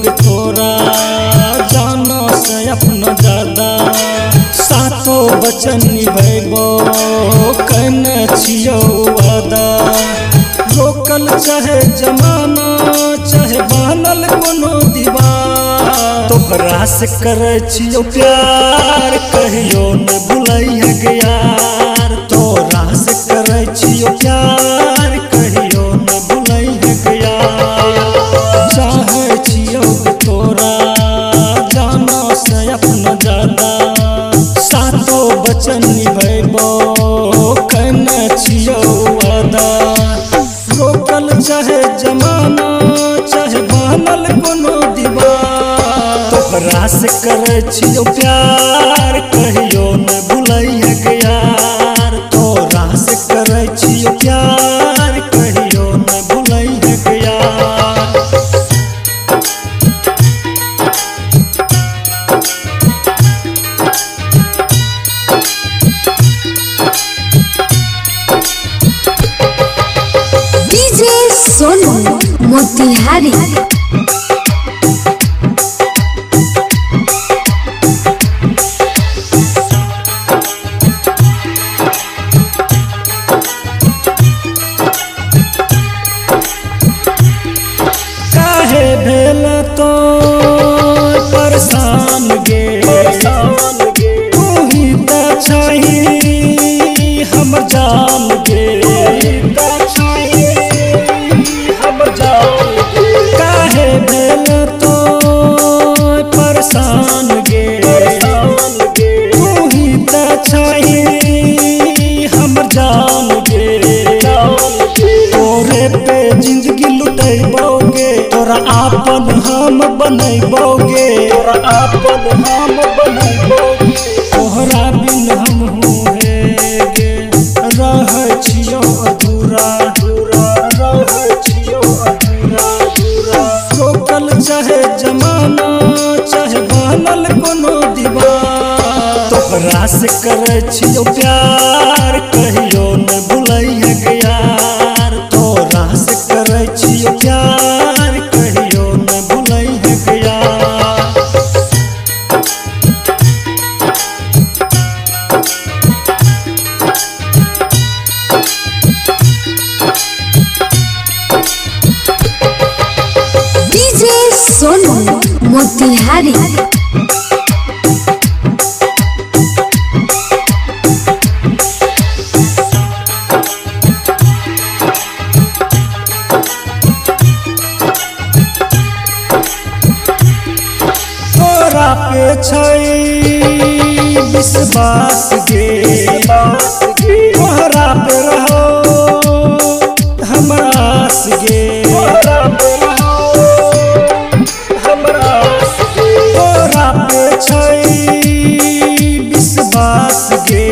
योग तोरा जानो से अपना ज्यादा सातो वचन निभैबो कने छियो वादा रोकल चाहे जमाना चाहे बनल कोनो दीवार तोहरा से करे छियो प्यार कहियो न भुलैया यार तोहरा से करे छियो प्यार कहियो न भुलैया यार चाहे छियो तोरा जानो से अपना ज्यादा सातो वचन निभैबो कने छियो वादा रोकल चाहे जमाना चाहे बनल कोनो दीवार तोहरा से करे छियो प्यार कहियो न भुलैया यार तोहरा से करे छियो प्यार कहियो न भुलैया यार डीजे सोनू मोतिहारी काहे भेल तो परेशान गे तू ही त छही हमर जान गे काहे भेल तो परेशान गे तू ही त छही हमर जान गे तोरे पे जिंदगी लुटैबोगे तोरा आपन हम बनैबोगे तोरा आपन हम बनैबोगे तोहरा बिन हम हुए गे रहै छियो अधूरा रहै छियो अधूरा रोकल चाहे जमाना चाहे बनल कोनो दीवार तोहरा से करे छियो प्यार कहियो न भुलैया यार तोहरा से करे छियो प्यार कहियो न भुलैया यार डीजे सोनू मोतिहारी तोरा पे छै विश्वास गे तोहरा पे रहो हमरा आस गे तोहरा पे छै विश्वास गे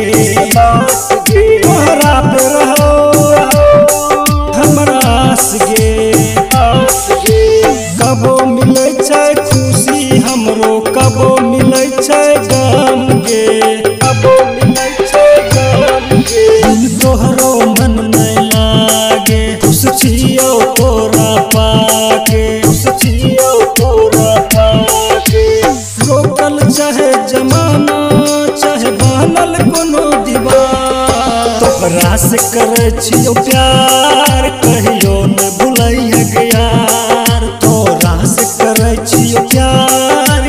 तोहरा पे रहो हमरा आस गे कबो मिलै छै खुशी हमरो कबो मिलै छै गम गे कबो मिलै छै गम गे तोहरो मन नहीं लागे खुश छियो तोरा पाके खुश छियो तोरा पाके रोकल चाहे जमाना चाहे बनल कोनो दीवार तोहरा से करे छियो प्यार कहियो न भुलैया यार तोहरा से करे छियो प्यार